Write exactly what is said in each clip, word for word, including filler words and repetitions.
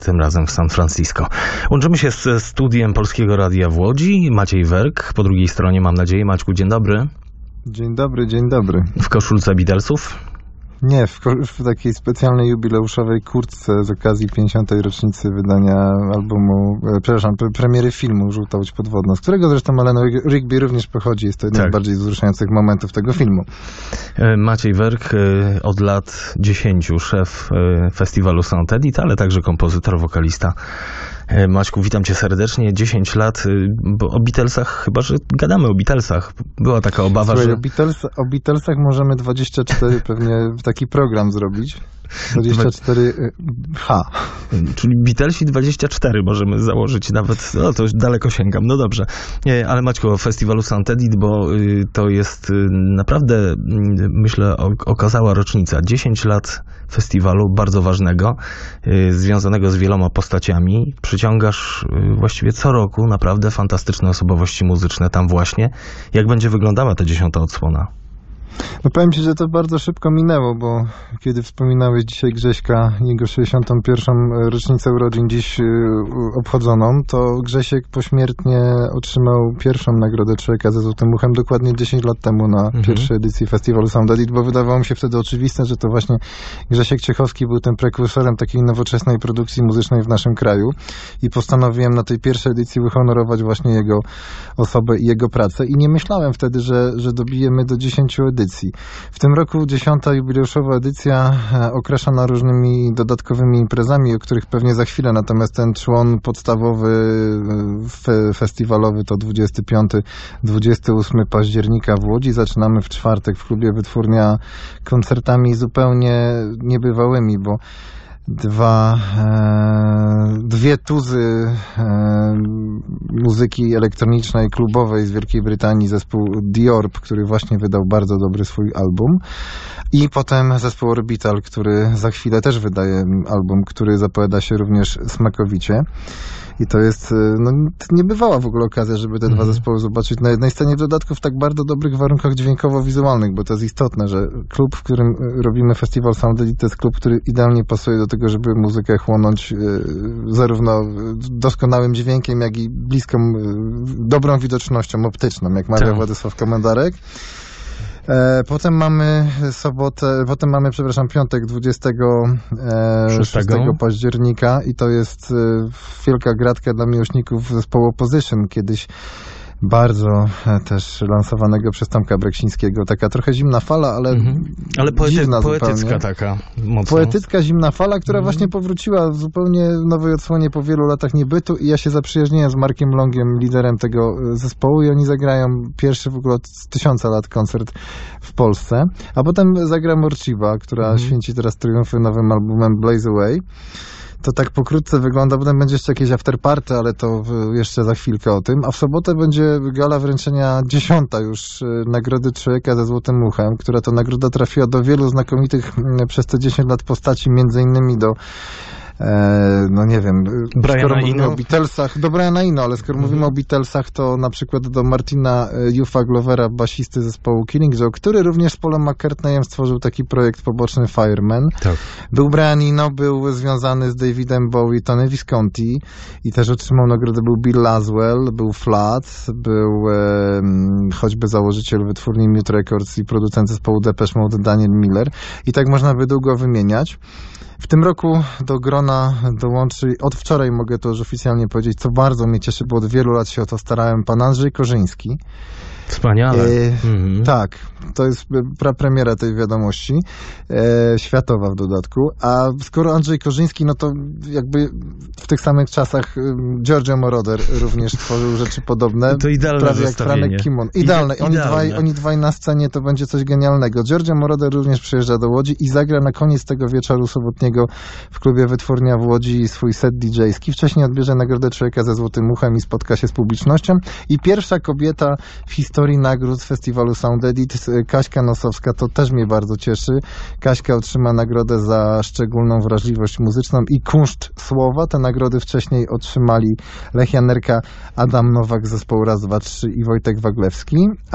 tym razem w San Francisco. Łączymy się z studiem Polskiego Radia w Łodzi. Maciej Werk, po drugiej stronie mam nadzieję. Maćku, dzień dobry. Dzień dobry, dzień dobry. W koszulce Beatlesów? Nie, w, w takiej specjalnej jubileuszowej kurtce z okazji pięćdziesiątej rocznicy wydania albumu, e, przepraszam, pre, premiery filmu Żółta Łódź Podwodna, z którego zresztą Alan Rigby również pochodzi. Jest to jeden tak. z bardziej wzruszających momentów tego filmu. Maciej Werk, od lat dziesięciu szef festiwalu Sound Edit, ale także kompozytor, wokalista. Maćku, witam cię serdecznie. dziesięć lat, bo o Beatlesach, chyba że gadamy o Beatlesach. Była taka obawa, Słuchaj, że... O, Beatles, o Beatlesach możemy dwadzieścia cztery pewnie taki program zrobić. dwadzieścia cztery H. Czyli Beatlesi dwadzieścia cztery możemy założyć nawet, no to już daleko sięgam, no dobrze. Ale Maćku, o festiwalu Sound Edit, bo to jest naprawdę, myślę, okazała rocznica. dziesięć lat festiwalu bardzo ważnego, związanego z wieloma postaciami. Przyciągasz właściwie co roku naprawdę fantastyczne osobowości muzyczne tam właśnie. Jak będzie wyglądała ta dziesiąta odsłona? No powiem ci, że to bardzo szybko minęło, bo kiedy wspominałeś dzisiaj Grześka, jego sześćdziesiątą pierwszą rocznicę urodzin dziś obchodzoną, to Grzesiek pośmiertnie otrzymał pierwszą nagrodę Człowieka ze Złotym Uchem dokładnie dziesięć lat temu na mhm. pierwszej edycji festiwalu Sound Edit, bo wydawało mi się wtedy oczywiste, że to właśnie Grzesiek Ciechowski był tym prekursorem takiej nowoczesnej produkcji muzycznej w naszym kraju i postanowiłem na tej pierwszej edycji uhonorować właśnie jego osobę i jego pracę i nie myślałem wtedy, że, że dobijemy do dziesięciu edycji. W tym roku dziesiąta jubileuszowa edycja okraszana różnymi dodatkowymi imprezami, o których pewnie za chwilę, natomiast ten człon podstawowy fe, festiwalowy to dwudziestego piątego do dwudziestego ósmego października w Łodzi. Zaczynamy w czwartek w klubie Wytwórnia koncertami zupełnie niebywałymi, bo Dwa, e, dwie tuzy e, muzyki elektronicznej, klubowej z Wielkiej Brytanii, zespół The Orb, który właśnie wydał bardzo dobry swój album, i potem zespół Orbital, który za chwilę też wydaje album, który zapowiada się również smakowicie. I to jest no, niebywała w ogóle okazja, żeby te mm. dwa zespoły zobaczyć na jednej scenie, w dodatku w tak bardzo dobrych warunkach dźwiękowo-wizualnych, bo to jest istotne, że klub, w którym robimy festiwal Sound Edit, to jest klub, który idealnie pasuje do tego, żeby muzykę chłonąć zarówno doskonałym dźwiękiem, jak i bliską, dobrą widocznością optyczną, jak mawia tak. Władysław Komendarek. Potem mamy sobotę, potem mamy, przepraszam, piątek dwudziestego szóstego października i to jest wielka gratka dla miłośników zespołu Opposition, kiedyś bardzo też lansowanego przez Tomka Breksińskiego. Taka trochę zimna fala, ale mhm. ale poety, dziwna poetycka zupełnie. taka mocno. Poetycka zimna fala, która mhm. właśnie powróciła w zupełnie nowej odsłonie po wielu latach niebytu i ja się zaprzyjaźniłem z Markiem Longiem, liderem tego zespołu, i oni zagrają pierwszy w ogóle od tysiąca lat koncert w Polsce, a potem zagra Morciwa, która mhm. święci teraz triumfy nowym albumem Blaze Away. To tak pokrótce wygląda, potem będzie jeszcze jakieś afterparty, ale to jeszcze za chwilkę o tym. A w sobotę będzie gala wręczenia dziesiąta już Nagrody Człowieka ze Złotym Uchem, która to nagroda trafiła do wielu znakomitych przez te dziesięć lat postaci, między innymi do E, no nie wiem, Briana skoro mówimy Eno? o Beatlesach, do Briana Eno, ale skoro mm-hmm. mówimy o Beatlesach, to na przykład do Martina Juffa Glovera, basisty zespołu Killing Joke, który również z Paulem McCartneyem stworzył taki projekt poboczny Fireman. Tak. Był Brian Eno, był związany z Davidem Bowie, Tony Visconti i też otrzymał nagrodę. Był Bill Laswell, był Flat, był e, choćby założyciel wytwórni Mute Records i producent zespołu Depeche Mode Daniel Miller, i tak można by długo wymieniać. W tym roku do grona dołączy, od wczoraj mogę to już oficjalnie powiedzieć, co bardzo mnie cieszy, bo od wielu lat się o to starałem, pan Andrzej Korzyński. Wspaniale. E, mhm. Tak, to jest prapremiera tej wiadomości, e, światowa w dodatku, a skoro Andrzej Korzyński, no to jakby w tych samych czasach Giorgio Moroder również tworzył rzeczy podobne. To idealne prawie jak Franek Kimon. Idealne. Ide- oni, dwaj, oni dwaj na scenie to będzie coś genialnego. Giorgio Moroder również przyjeżdża do Łodzi i zagra na koniec tego wieczoru sobotniego w klubie Wytwórnia w Łodzi swój set didżejski. Wcześniej odbierze Nagrodę Człowieka ze Złotym Uchem i spotka się z publicznością. I pierwsza kobieta w historii historii nagród festiwalu Sound Edit. Kaśka Nosowska, to też mnie bardzo cieszy. Kaśka otrzyma nagrodę za szczególną wrażliwość muzyczną i kunszt słowa. Te nagrody wcześniej otrzymali Lech Janerka, Adam Nowak z zespołu Raz, Dwa, Trzy i Wojtek Waglewski.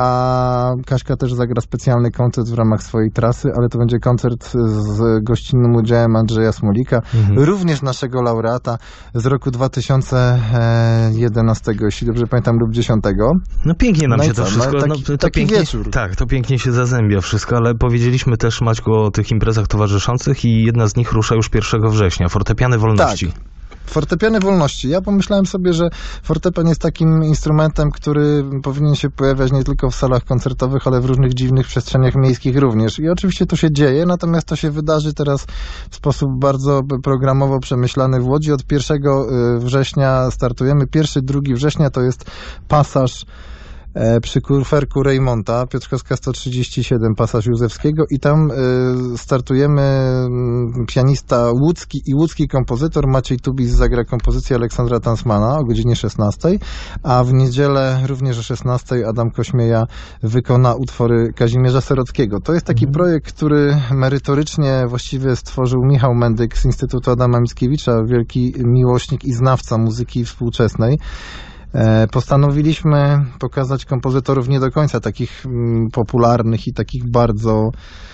A Kaśka też zagra specjalny koncert w ramach swojej trasy, ale to będzie koncert z gościnnym udziałem Andrzeja Smolika, mhm. również naszego laureata z roku dwa tysiące jedenastego, jeśli dobrze pamiętam, lub dziesiątego. No pięknie nam no się to co, wszystko... no, taki, no, to taki pięknie, wieczór. Tak, to pięknie się zazębia wszystko, ale powiedzieliśmy też, Maćku, o tych imprezach towarzyszących i jedna z nich rusza już pierwszego września. Fortepiany Wolności. Tak. Fortepiany Wolności. Ja pomyślałem sobie, że fortepian jest takim instrumentem, który powinien się pojawiać nie tylko w salach koncertowych, ale w różnych dziwnych przestrzeniach miejskich również. I oczywiście to się dzieje, natomiast to się wydarzy teraz w sposób bardzo programowo przemyślany w Łodzi. Od pierwszego września startujemy. Pierwszy, drugi września to jest pasaż przy Kurferku Rejmonta, Piotrkowska sto trzydzieści siedem, pasaż Józefskiego i tam y, startujemy y, pianista łódzki i łódzki kompozytor Maciej Tubis zagra kompozycję Aleksandra Tansmana o godzinie szesnastej, a w niedzielę również o szesnastej Adam Kośmieja wykona utwory Kazimierza Serockiego. To jest taki mhm. projekt, który merytorycznie właściwie stworzył Michał Mendyk z Instytutu Adama Mickiewicza, wielki miłośnik i znawca muzyki współczesnej. Postanowiliśmy pokazać kompozytorów nie do końca takich popularnych i takich bardzo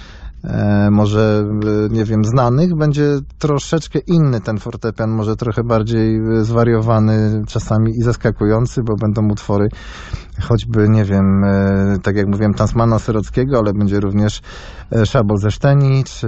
e, może, nie wiem, znanych. Będzie troszeczkę inny ten fortepian, może trochę bardziej zwariowany czasami i zaskakujący, bo będą utwory choćby, nie wiem, e, tak jak mówiłem, Tansmana Serockiego, ale będzie również Szabol ze Szteni, czy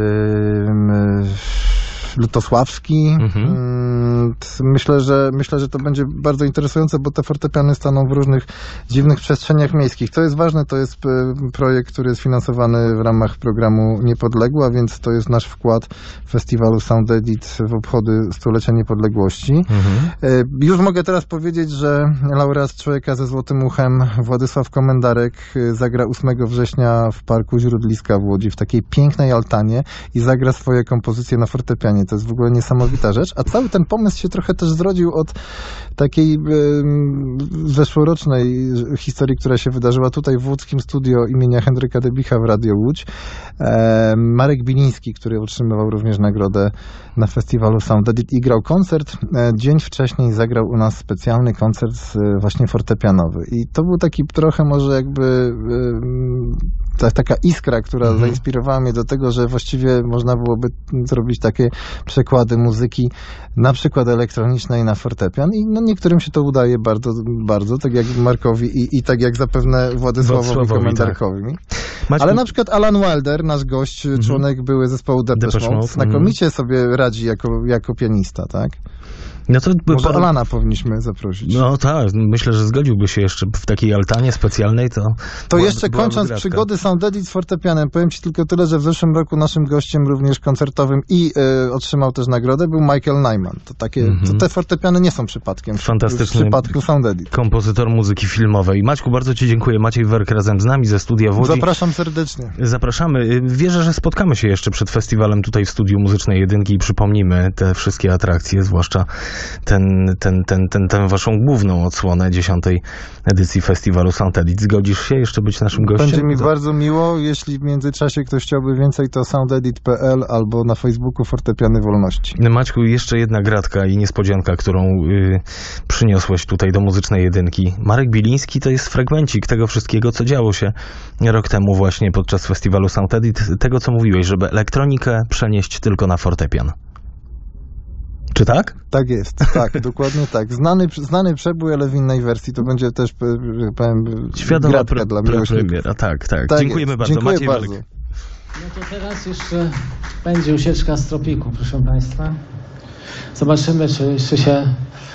e, Lutosławski. Mhm. Myślę, że myślę, że to będzie bardzo interesujące, bo te fortepiany staną w różnych dziwnych przestrzeniach miejskich. To jest ważne, to jest projekt, który jest finansowany w ramach programu Niepodległa, więc to jest nasz wkład festiwalu Sound Edit w obchody stulecia niepodległości. Mhm. Już mogę teraz powiedzieć, że laureat Człowieka ze złotym uchem Władysław Komendarek zagra ósmego września w Parku Źródliska w Łodzi, w takiej pięknej altanie i zagra swoje kompozycje na fortepianie. To jest w ogóle niesamowita rzecz, a cały ten pomysł się trochę też zrodził od takiej e, zeszłorocznej historii, która się wydarzyła tutaj w łódzkim studio imienia Henryka Debicha w Radio Łódź. E, Marek Biliński, który otrzymywał również nagrodę na festiwalu Sound Edit i grał koncert. E, dzień wcześniej zagrał u nas specjalny koncert e, właśnie fortepianowy. I to był taki trochę może jakby e, ta, taka iskra, która mhm. zainspirowała mnie do tego, że właściwie można byłoby zrobić takie przekłady muzyki, na przykład elektronicznej na fortepian i no niektórym się to udaje bardzo, bardzo, tak jak Markowi i, i tak jak zapewne Władysławowi Komendarkowi. Tak. Ale na przykład Alan Wilder, nasz gość, mhm. członek były zespołu Depeche Mode, znakomicie mhm. sobie radzi jako, jako pianista, tak? No to Może po... Alana powinniśmy zaprosić. No tak, myślę, że zgodziłby się jeszcze w takiej altanie specjalnej. To, to była, jeszcze była kończąc wygratka. Przygody Sound Edit z fortepianem, powiem ci tylko tyle, że w zeszłym roku naszym gościem również koncertowym i y, otrzymał też nagrodę, był Michael Nyman. To takie, mm-hmm. to te fortepiany nie są przypadkiem. Fantastyczny w przypadku Sound Edit. Kompozytor muzyki filmowej. Maćku, bardzo ci dziękuję. Maciej Werk razem z nami ze studia w Łodzi. Zapraszam serdecznie. Zapraszamy. Wierzę, że spotkamy się jeszcze przed festiwalem tutaj w studiu Muzycznej Jedynki i przypomnimy te wszystkie atrakcje, zwłaszcza ten Ten, ten, ten, tę waszą główną odsłonę dziesiątej edycji festiwalu Sound Edit. Zgodzisz się jeszcze być naszym gościem? Będzie mi to... bardzo miło. Jeśli w międzyczasie ktoś chciałby więcej, to soundedit kropka p l albo na Facebooku Fortepiany Wolności. Maćku, jeszcze jedna gratka i niespodzianka, którą y, przyniosłeś tutaj do Muzycznej Jedynki. Marek Biliński to jest fragmencik tego wszystkiego, co działo się rok temu właśnie podczas festiwalu Sound Edit. Tego, co mówiłeś, żeby elektronikę przenieść tylko na fortepian. Czy tak? Tak jest, tak, dokładnie tak. Znany, znany przebój, ale w innej wersji. To będzie też, powiem, świadoma gratka pre, dla miłośników. Tak, tak. tak Dziękujemy jest. bardzo. Dziękuję Maciej bardzo. Werk. No to teraz jeszcze będzie ucieczka z tropiku, proszę Państwa. Zobaczymy, czy, czy się